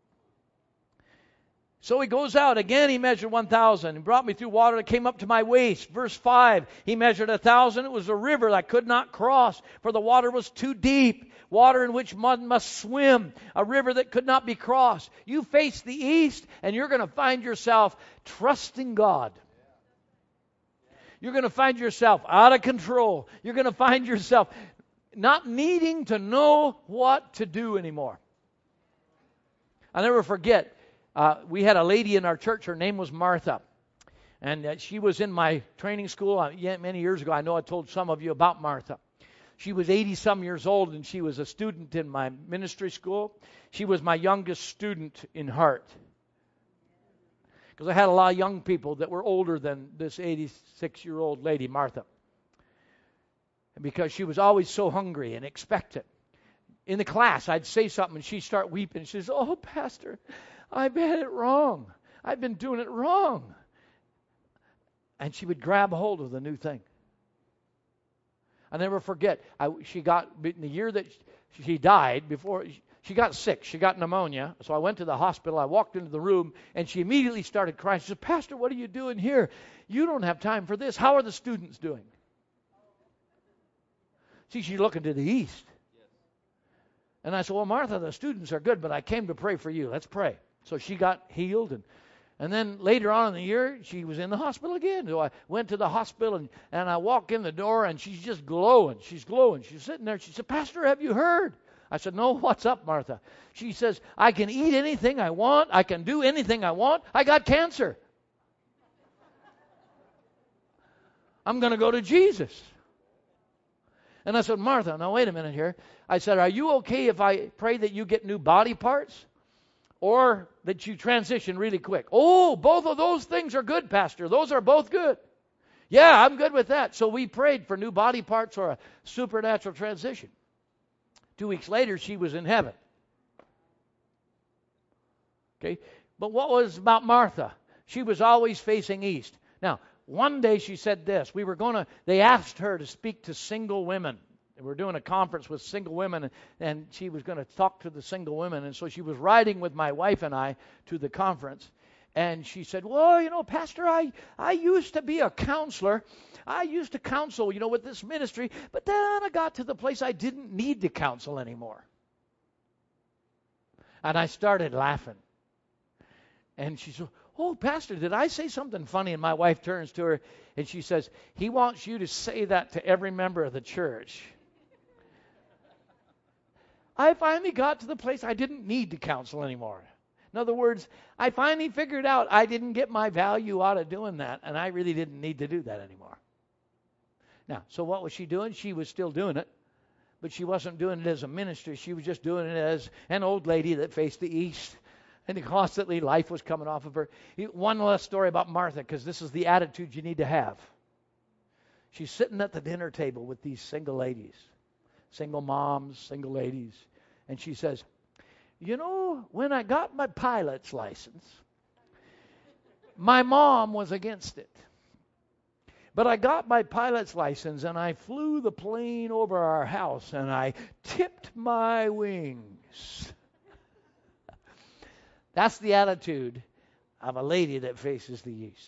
So he goes out. Again, he measured one thousand and brought me through water that came up to my waist. Verse five, he measured a thousand. It was a river that I could not cross, for the water was too deep, water in which one must swim, a river that could not be crossed. You face the east, and you're going to find yourself trusting God. You're going to find yourself out of control. You're going to find yourself not needing to know what to do anymore. I'll never forget. Uh, we had a lady in our church. Her name was Martha. And uh, she was in my training school uh, yeah, many years ago. I know I told some of you about Martha. She was eighty-some years old, and she was a student in my ministry school. She was my youngest student in heart. Because I had a lot of young people that were older than this eighty-six-year-old lady, Martha. And because she was always so hungry and expectant. In the class, I'd say something, and she'd start weeping. She says, "Oh, Pastor, I've had it wrong. I've been doing it wrong." And she would grab hold of the new thing. I'll never forget, I, she got, in the year that she died, before she got sick, she got pneumonia. So I went to the hospital. I walked into the room, and she immediately started crying. She said, "Pastor, what are you doing here? You don't have time for this. How are the students doing?" See, she's looking to the east. And I said, "Well, Martha, the students are good, but I came to pray for you. Let's pray." So she got healed, and and then later on in the year, she was in the hospital again. So I went to the hospital, and, and I walk in the door, and she's just glowing. She's glowing. She's sitting there. She said, "Pastor, have you heard?" I said, "No, what's up, Martha?" She says, "I can eat anything I want. I can do anything I want. I got cancer. I'm going to go to Jesus." And I said, "Martha, now wait a minute here." I said, "Are you okay if I pray that you get new body parts? Or that you transition really quick?" "Oh, both of those things are good, Pastor. Those are both good." "Yeah, I'm good with that." So we prayed for new body parts or a supernatural transition. Two weeks later, she was in heaven. Okay, but what was about Martha? She was always facing east. Now, one day she said this. We were going to, they asked her to speak to single women. We were doing a conference with single women, and, and she was going to talk to the single women. And so she was riding with my wife and I to the conference. And she said, "Well, you know, Pastor, I, I used to be a counselor. I used to counsel, you know, with this ministry. But then I got to the place I didn't need to counsel anymore." And I started laughing. And she said, "Oh, Pastor, did I say something funny?" And my wife turns to her and she says, "He wants you to say that to every member of the church." I finally got to the place I didn't need to counsel anymore. In other words, I finally figured out I didn't get my value out of doing that, and I really didn't need to do that anymore. Now, so what was she doing? She was still doing it, but she wasn't doing it as a ministry. She was just doing it as an old lady that faced the east, and constantly life was coming off of her. One last story about Martha, because this is the attitude you need to have. She's sitting at the dinner table with these single ladies. Single moms, single ladies. And she says, "You know, when I got my pilot's license, my mom was against it. But I got my pilot's license, and I flew the plane over our house, and I tipped my wings." That's the attitude of a lady that faces the east.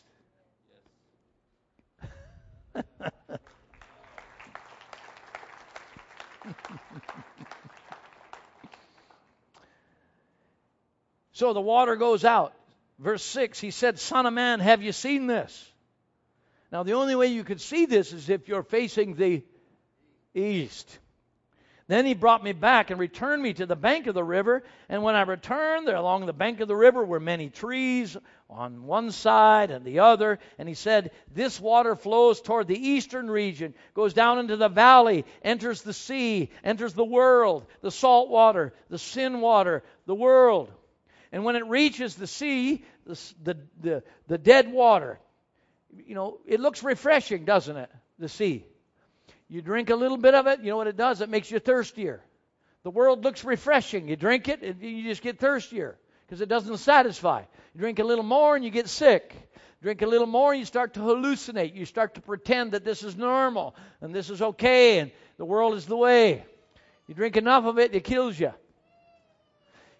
So the water goes out. Verse six, he said, "Son of man, have you seen this?" Now the only way you could see this is if you're facing the east. Then he brought me back and returned me to the bank of the river. And when I returned, there along the bank of the river were many trees on one side and the other. And he said, "This water flows toward the eastern region, goes down into the valley, enters the sea, enters the world, the salt water, the sin water, the world. And when it reaches the sea, the, the, the, the dead water, you know, it looks refreshing, doesn't it? The sea. You drink a little bit of it, you know what it does? It makes you thirstier. The world looks refreshing. You drink it, and you just get thirstier because it doesn't satisfy. You drink a little more, and you get sick. Drink a little more, and you start to hallucinate. You start to pretend that this is normal, and this is okay, and the world is the way. You drink enough of it, it kills you.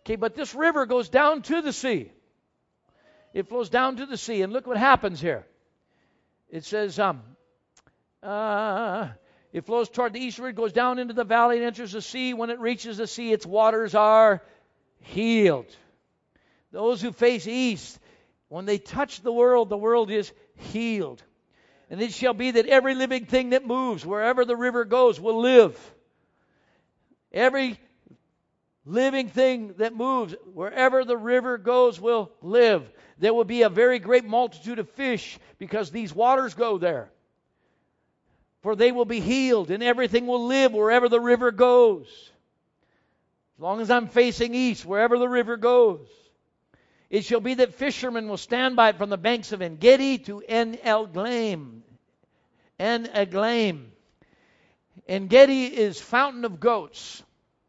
Okay, but this river goes down to the sea. It flows down to the sea. And look what happens here. It says, um, uh, it flows toward the eastward, goes down into the valley and enters the sea. When it reaches the sea, its waters are healed. Those who face east, when they touch the world, the world is healed. And it shall be that every living thing that moves, wherever the river goes, will live. Every living thing that moves, wherever the river goes, will live. There will be a very great multitude of fish because these waters go there. For they will be healed, and everything will live wherever the river goes. As long as I'm facing east, wherever the river goes. It shall be that fishermen will stand by it from the banks of En-Gedi to En-Eglaim. En-Eglaim. En-Gedi is fountain of goats.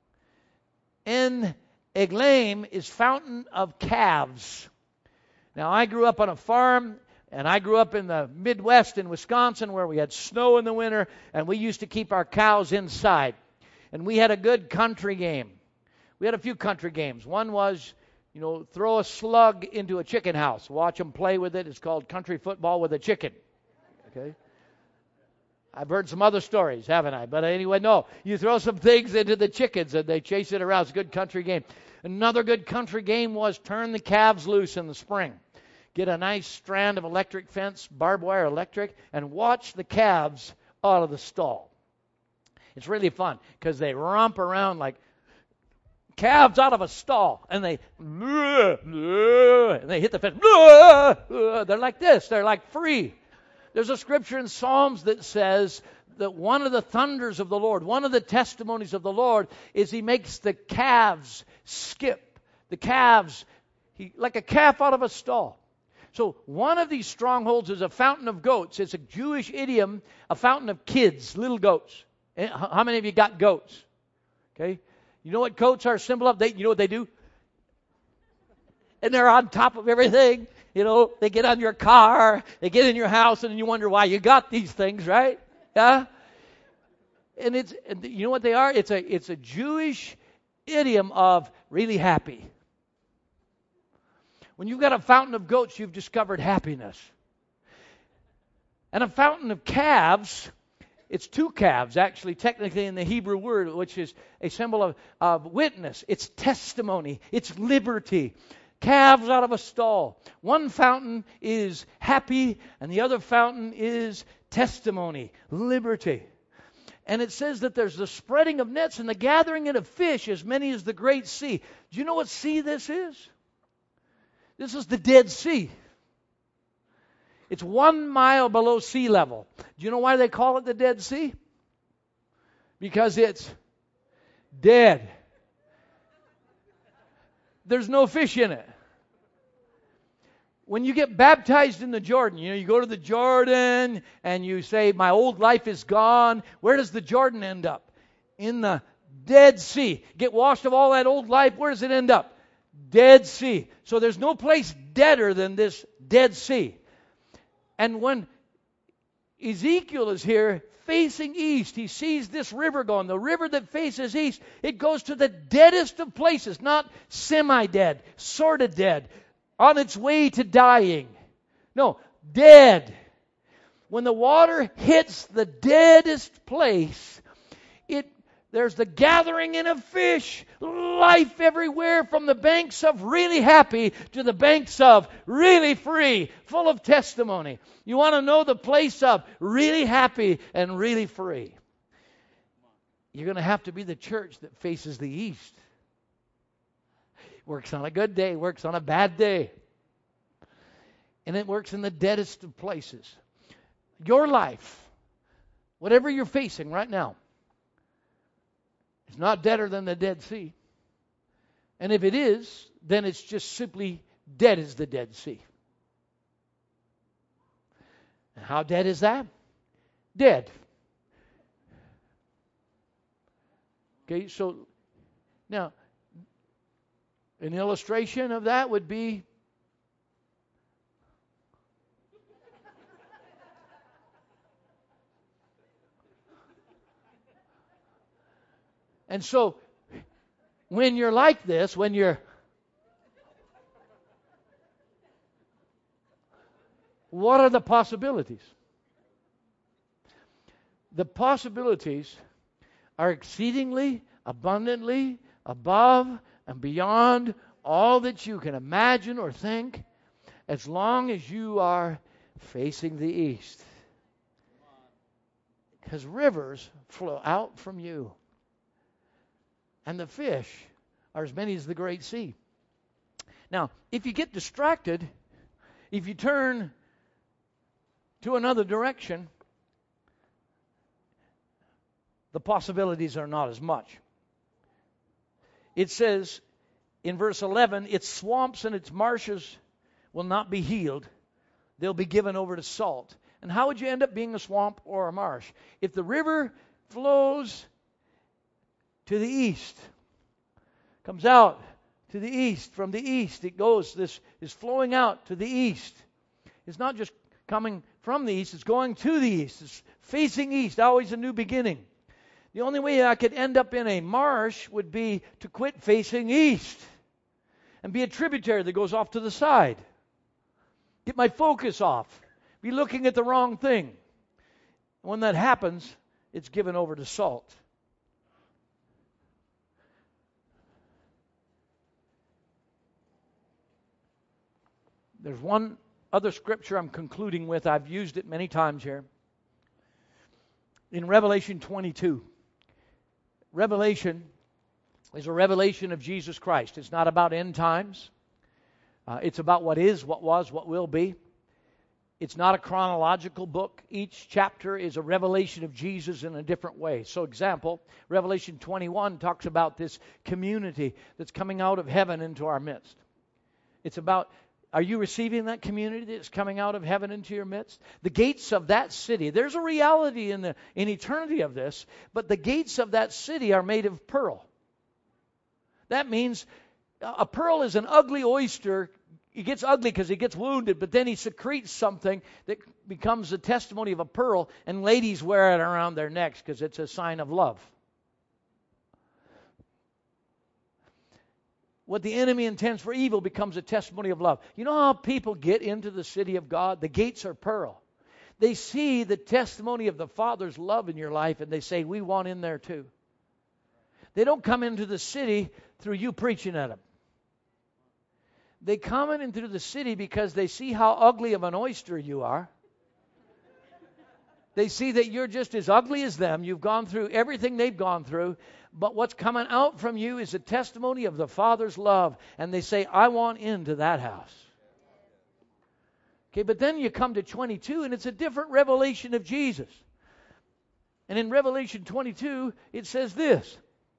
En-Eglaim is fountain of calves. Now, I grew up on a farm, and I grew up in the Midwest in Wisconsin where we had snow in the winter, and we used to keep our cows inside. And we had a good country game. We had a few country games. One was, you know, throw a slug into a chicken house. Watch them play with it. It's called country football with a chicken. Okay? I've heard some other stories, haven't I? But anyway, no. You throw some things into the chickens and they chase it around. It's a good country game. Another good country game was turn the calves loose in the spring. Get a nice strand of electric fence, barbed wire electric, and watch the calves out of the stall. It's really fun because they romp around like calves out of a stall, and they and they hit the fence. They're like this. They're like free. There's a scripture in Psalms that says that one of the thunders of the Lord, one of the testimonies of the Lord, is He makes the calves skip. The calves, he, like a calf out of a stall. So one of these strongholds is a fountain of goats. It's a Jewish idiom, a fountain of kids, little goats. How many of you got goats? Okay. You know what goats are a symbol of? They, you know what they do? And they're on top of everything. You know, they get on your car, they get in your house, and you wonder why you got these things, right? Yeah? And it's, and you know what they are? It's a, it's a Jewish idiom of really happy. When you've got a fountain of goats, you've discovered happiness. And a fountain of calves, it's two calves, actually, technically in the Hebrew word, which is a symbol of, of witness. It's testimony. It's liberty. Calves out of a stall. One fountain is happy, and the other fountain is testimony, liberty. And it says that there's the spreading of nets and the gathering in of fish, as many as the great sea. Do you know what sea this is? This is the Dead Sea. It's one mile below sea level. Do you know why they call it the Dead Sea? Because it's dead. There's no fish in it. When you get baptized in the Jordan, you know, you go to the Jordan and you say, my old life is gone. Where does the Jordan end up? In the Dead Sea. Get washed of all that old life. Where does it end up? Dead Sea. So there's no place deader than this Dead Sea. And when Ezekiel is here facing east, he sees this river going. The river that faces east, it goes to the deadest of places, not semi-dead, sort of dead, on its way to dying. No, dead. When the water hits the deadest place, it there's the gathering in of fish, life everywhere from the banks of really happy to the banks of really free, full of testimony. You want to know the place of really happy and really free? You're going to have to be the church that faces the east. Works on a good day, works on a bad day. And it works in the deadest of places. Your life, whatever you're facing right now, it's not deader than the Dead Sea. And if it is, then it's just simply dead as the Dead Sea. And how dead is that? Dead. Okay, so now, an illustration of that would be and so, when you're like this, when you're What are the possibilities? The possibilities are exceedingly, abundantly, above and beyond all that you can imagine or think, as long as you are facing the east. Because rivers flow out from you. And the fish are as many as the great sea. Now, if you get distracted, if you turn to another direction, the possibilities are not as much. It says in verse eleven, its swamps and its marshes will not be healed. They'll be given over to salt. And how would you end up being a swamp or a marsh? If the river flows to the east, comes out to the east, from the east it goes, this is flowing out to the east. It's not just coming from the east, it's going to the east. It's facing east, always a new beginning. The only way I could end up in a marsh would be to quit facing east and be a tributary that goes off to the side. Get my focus off. Be looking at the wrong thing. When that happens, it's given over to salt. There's one other scripture I'm concluding with. I've used it many times here. In Revelation twenty-two. Revelation is a revelation of Jesus Christ. It's not about end times. Uh, it's about what is, what was, what will be. It's not a chronological book. Each chapter is a revelation of Jesus in a different way. So, example, Revelation twenty-one talks about this community that's coming out of heaven into our midst. It's about, are you receiving that community that's coming out of heaven into your midst? The gates of that city, there's a reality in the in eternity of this, but the gates of that city are made of pearl. That means a pearl is an ugly oyster. He gets ugly because he gets wounded, but then he secretes something that becomes a testimony of a pearl, and ladies wear it around their necks because it's a sign of love. What the enemy intends for evil becomes a testimony of love. You know how people get into the city of God? The gates are pearl. They see the testimony of the Father's love in your life, and they say, we want in there too. They don't come into the city through you preaching at them. They come into the city because they see how ugly of an oyster you are. They see that you're just as ugly as them. You've gone through everything they've gone through. But what's coming out from you is a testimony of the Father's love. And they say, I want into that house. Okay, but then you come to twenty-two, and it's a different revelation of Jesus. And in Revelation twenty-two, it says this.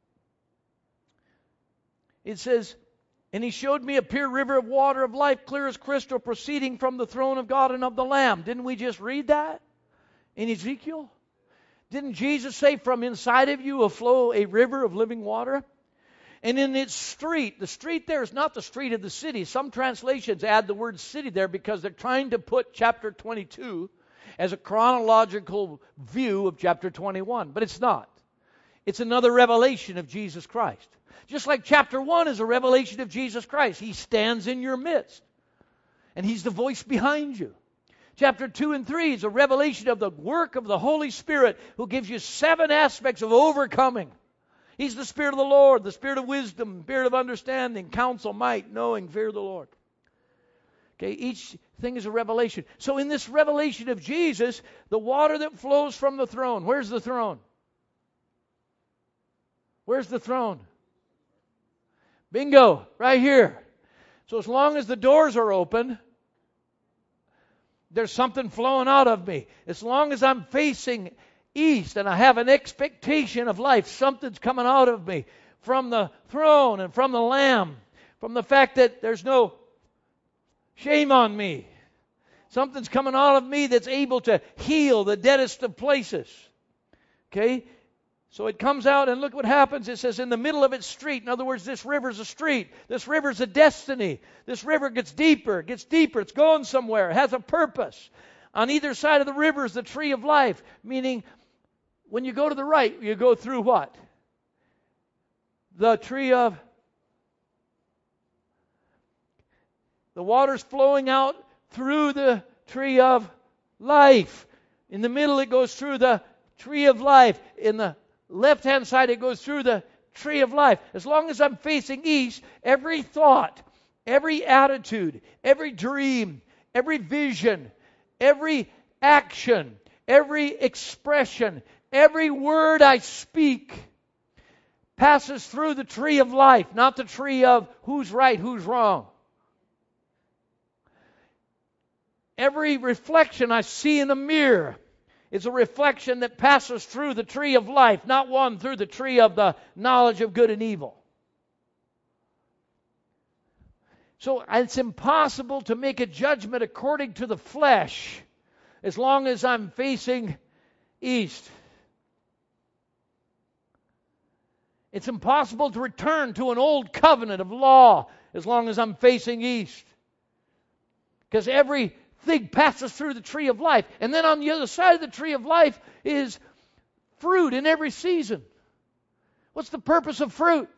It says, and he showed me a pure river of water of life, clear as crystal, proceeding from the throne of God and of the Lamb. Didn't we just read that in Ezekiel? Didn't Jesus say, from inside of you will flow a river of living water? And in its street, the street there is not the street of the city. Some translations add the word city there because they're trying to put chapter twenty-two as a chronological view of chapter twenty-one. But it's not. It's another revelation of Jesus Christ. Just like chapter one is a revelation of Jesus Christ. He stands in your midst. And He's the voice behind you. Chapter two and three is a revelation of the work of the Holy Spirit, who gives you seven aspects of overcoming. He's the Spirit of the Lord, the Spirit of wisdom, Spirit of understanding, counsel, might, knowing, fear of the Lord. Okay, each thing is a revelation. So in this revelation of Jesus, the water that flows from the throne, where's the throne? Where's the throne? Bingo, right here. So as long as the doors are open, there's something flowing out of me. As long as I'm facing east and I have an expectation of life, something's coming out of me from the throne and from the Lamb, from the fact that there's no shame on me. Something's coming out of me that's able to heal the deadest of places. Okay? So it comes out, and look what happens. It says in the middle of its street. In other words, this river's a street. This river's a destiny. This river gets deeper, gets deeper. It's going somewhere. It has a purpose. On either side of the river is the tree of life, meaning when you go to the right, you go through what? The tree of... The water's flowing out through the tree of life. In the middle, it goes through the tree of life. In the left-hand side, it goes through the tree of life. As long as I'm facing east, every thought, every attitude, every dream, every vision, every action, every expression, every word I speak passes through the tree of life, not the tree of who's right, who's wrong. Every reflection I see in a mirror is a reflection that passes through the tree of life, not one through the tree of the knowledge of good and evil. So it's impossible to make a judgment according to the flesh as long as I'm facing east. It's impossible to return to an old covenant of law as long as I'm facing east. Because everything passes through the tree of life. And then on the other side of the tree of life is fruit in every season. What's the purpose of fruit?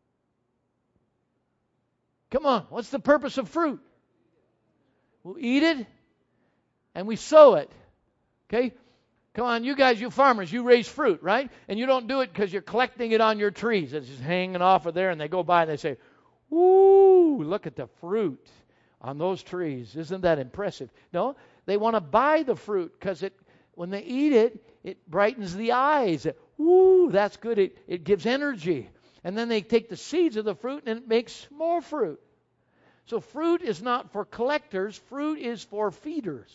Come on, what's the purpose of fruit? We'll eat it and we sow it. Okay? Come on, you guys, you farmers, you raise fruit, right? And you don't do it because you're collecting it on your trees. It's just hanging off of there, and they go by and they say, "Ooh, look at the fruit on those trees. Isn't that impressive?" No, they want to buy the fruit because it, when they eat it, it brightens the eyes. Ooh, that's good. It, it gives energy. And then they take the seeds of the fruit and it makes more fruit. So fruit is not for collectors. Fruit is for feeders.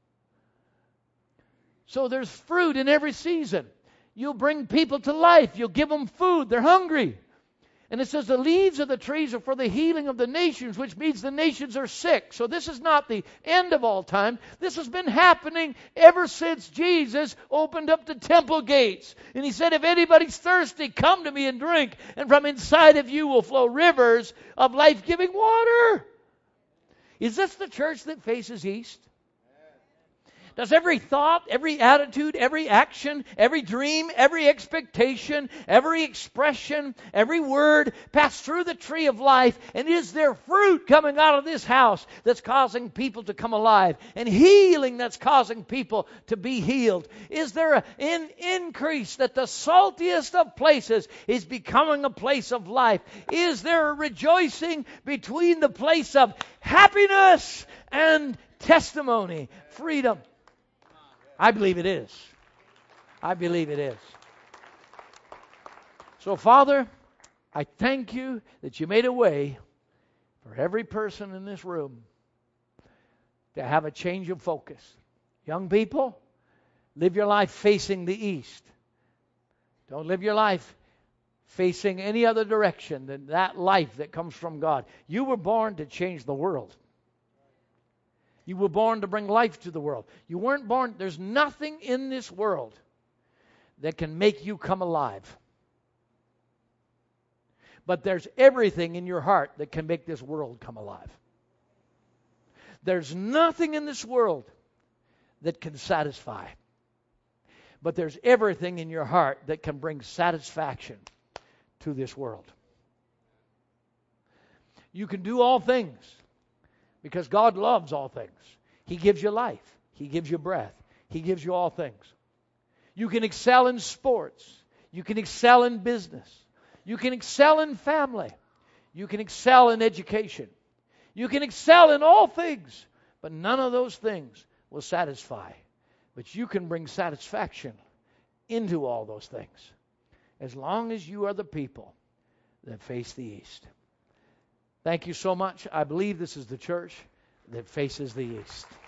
So there's fruit in every season. You'll bring people to life. You'll give them food. They're hungry. And it says the leaves of the trees are for the healing of the nations, which means the nations are sick. So this is not the end of all time. This has been happening ever since Jesus opened up the temple gates. And he said, if anybody's thirsty, come to me and drink. And from inside of you will flow rivers of life-giving water. Is this the church that faces east? Does every thought, every attitude, every action, every dream, every expectation, every expression, every word pass through the tree of life? And is there fruit coming out of this house that's causing people to come alive? And healing that's causing people to be healed? Is there an increase that the saltiest of places is becoming a place of life? Is there a rejoicing between the place of happiness and testimony, freedom? I believe it is. I believe it is. So, Father, I thank you that you made a way for every person in this room to have a change of focus. Young people, live your life facing the east. Don't live your life facing any other direction than that life that comes from God. You were born to change the world. You were born to bring life to the world. You weren't born, there's nothing in this world that can make you come alive. But there's everything in your heart that can make this world come alive. There's nothing in this world that can satisfy. But there's everything in your heart that can bring satisfaction to this world. You can do all things. Because God loves all things. He gives you life. He gives you breath. He gives you all things. You can excel in sports. You can excel in business. You can excel in family. You can excel in education. You can excel in all things. But none of those things will satisfy. But you can bring satisfaction into all those things. As long as you are the people that face the east. Thank you so much. I believe this is the church that faces the east.